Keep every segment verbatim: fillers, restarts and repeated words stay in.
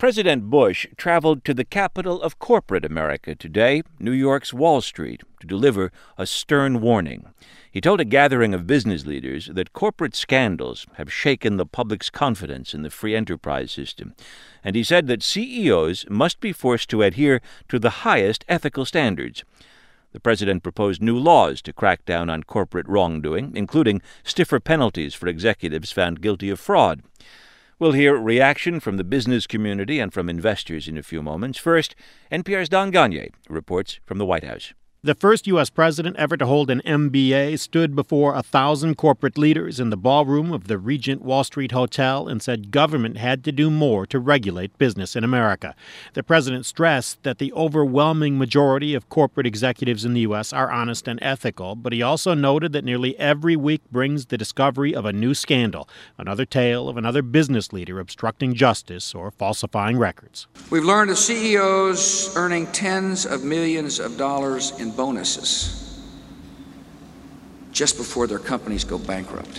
President Bush traveled to the capital of corporate America today, New York's Wall Street, to deliver a stern warning. He told a gathering of business leaders that corporate scandals have shaken the public's confidence in the free enterprise system, and he said that C E Os must be forced to adhere to the highest ethical standards. The president proposed new laws to crack down on corporate wrongdoing, including stiffer penalties for executives found guilty of fraud. We'll hear reaction from the business community and from investors in a few moments. First, N P R's Don Gonyea reports from the White House. The first U S president ever to hold an M B A stood before a thousand corporate leaders in the ballroom of the Regent Wall Street Hotel and said government had to do more to regulate business in America. The president stressed that the overwhelming majority of corporate executives in the U S are honest and ethical, but he also noted that nearly every week brings the discovery of a new scandal, another tale of another business leader obstructing justice or falsifying records. We've learned of C E Os earning tens of millions of dollars in bonuses just before their companies go bankrupt,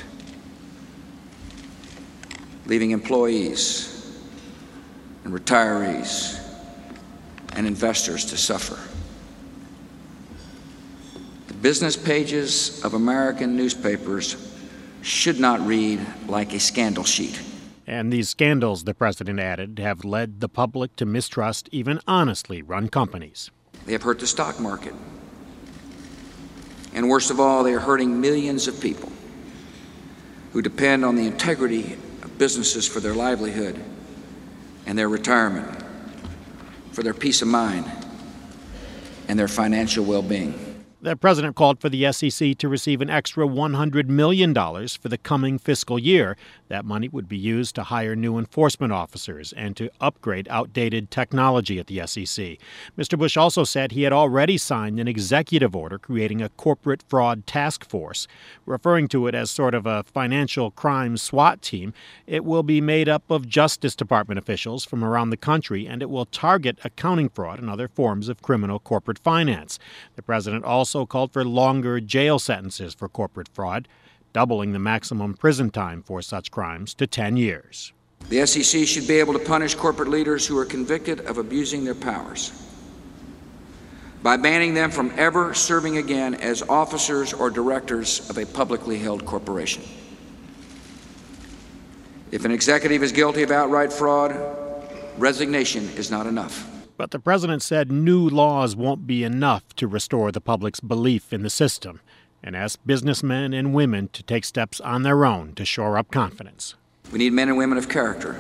leaving employees and retirees and investors to suffer. The business pages of American newspapers should not read like a scandal sheet. And these scandals, the president added, have led the public to mistrust even honestly run companies. They have hurt the stock market. And worst of all, they are hurting millions of people who depend on the integrity of businesses for their livelihood and their retirement, for their peace of mind and their financial well-being. The president called for the S E C to receive an extra one hundred million dollars for the coming fiscal year. That money would be used to hire new enforcement officers and to upgrade outdated technology at the S E C. Mister Bush also said he had already signed an executive order creating a corporate fraud task force. Referring to it as sort of a financial crime SWAT team, it will be made up of Justice Department officials from around the country, and it will target accounting fraud and other forms of criminal corporate finance. The president also called for longer jail sentences for corporate fraud, doubling the maximum prison time for such crimes to ten years. The S E C should be able to punish corporate leaders who are convicted of abusing their powers by banning them from ever serving again as officers or directors of a publicly held corporation. If an executive is guilty of outright fraud, resignation is not enough. But the president said new laws won't be enough to restore the public's belief in the system and asked businessmen and women to take steps on their own to shore up confidence. We need men and women of character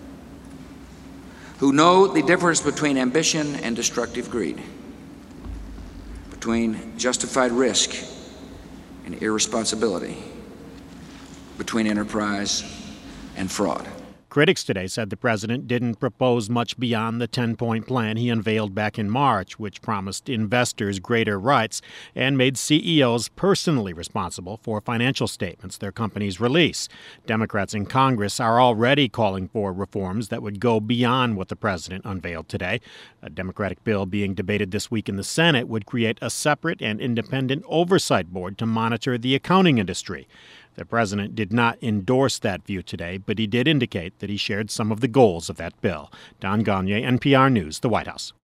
who know the difference between ambition and destructive greed, between justified risk and irresponsibility, between enterprise and fraud. Critics today said the president didn't propose much beyond the ten-point plan he unveiled back in March, which promised investors greater rights and made C E Os personally responsible for financial statements their companies release. Democrats in Congress are already calling for reforms that would go beyond what the president unveiled today. A Democratic bill being debated this week in the Senate would create a separate and independent oversight board to monitor the accounting industry. The president did not endorse that view today, but he did indicate that he shared some of the goals of that bill. Don Gonyea, N P R News, the White House.